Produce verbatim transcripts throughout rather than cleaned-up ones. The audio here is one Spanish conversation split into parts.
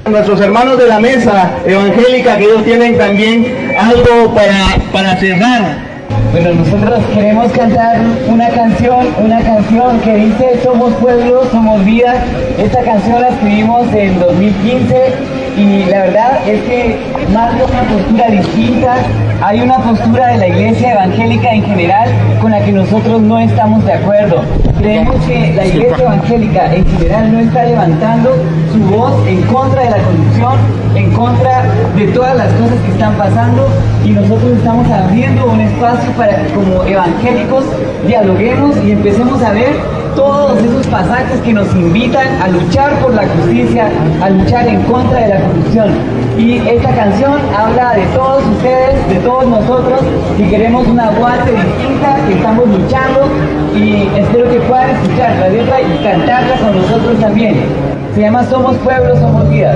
Nuestros hermanos de la mesa evangélica, que ellos tienen también algo para, para cerrar. Bueno, nosotros queremos cantar una canción, una canción que dice somos pueblo, somos vida. Esta canción la escribimos en dos mil quince y la verdad es que marca una postura distinta. Hay una postura de la iglesia evangélica en general con la que nosotros no estamos de acuerdo. Creemos que la iglesia evangélica en general no está levantando su voz en contra de la corrupción, en contra de todas las cosas que están pasando, y nosotros estamos abriendo un espacio para que como evangélicos dialoguemos y empecemos a ver todos esos pasajes que nos invitan a luchar por la justicia, a luchar en contra de la corrupción. Y esta canción habla de todos ustedes, de todos nosotros, que queremos una guante distinta, que estamos luchando, y espero que puedan escuchar la letra y cantarla con nosotros también. Se llama Somos Pueblo, Somos Vida.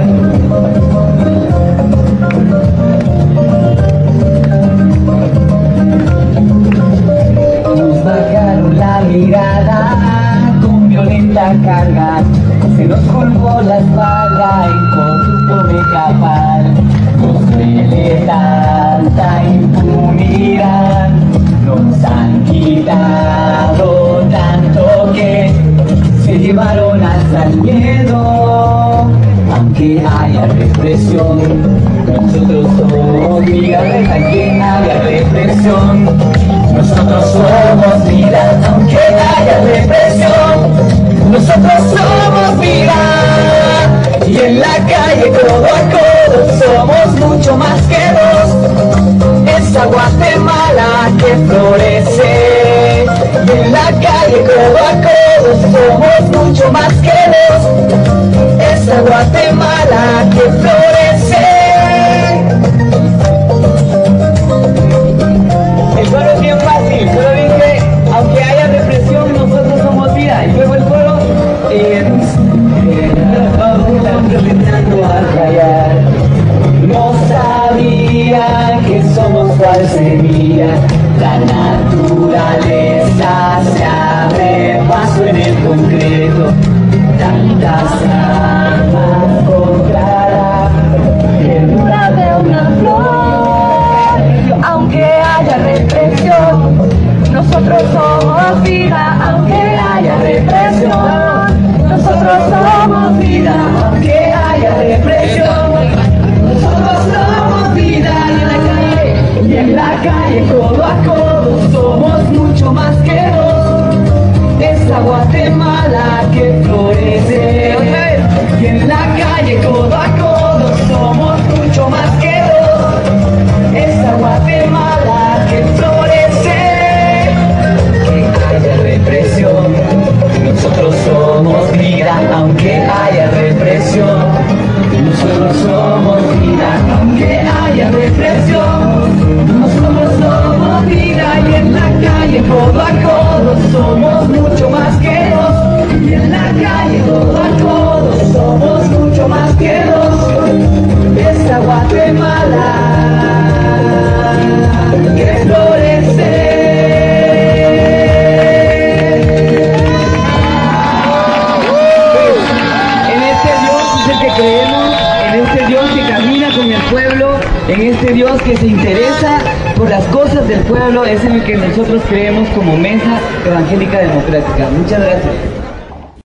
Nos bajaron la mirada con violenta carga, se nos colgó la espalda en corrupto mecapal. Nos duele tanta impunidad, nos han quitado tanto que se llevaron hasta el miedo. Aunque haya represión, nosotros somos vida. Aunque haya represión, nosotros somos vida. Aunque haya represión, nosotros somos vida. Y en la calle codo a codo somos mucho más que dos. Esa Guatemala que florece. Y en la calle codo a codo somos mucho más que dos. Esa Guatemala que florece. El coro es bien fácil, solo dice, aunque haya represión, nosotros somos vida. Y luego el coro, eh, a callar. No sabía que somos cual semilla, la naturaleza se abre paso en el concreto. Tantas armas contra la ternura de una flor. Aunque haya represión, nosotros somos vida. Aunque haya represión, nosotros somos vida. Aunque haya represión, nosotros somos vida. Y en la calle, codo a codo, somos mucho más que dos. Esa Guatemala que florece. Y en la calle, codo a codo, somos mucho más que dos. Esa Guatemala que florece. Que haya represión, nosotros somos vida. Aunque haya represión, nosotros somos vida. Aunque haya represión, nosotros somos vida. Y en la calle, codo a codo, somos mucho más que dos. Y en la calle, codo a codo, somos mucho más que dos. Esta Guatemala que florece. En este Dios es el que creemos, en este Dios que camina con el pueblo, en este Dios que se interesa por las cosas del pueblo, es en el que nosotros creemos como Mesa Evangélica Democrática. Muchas gracias.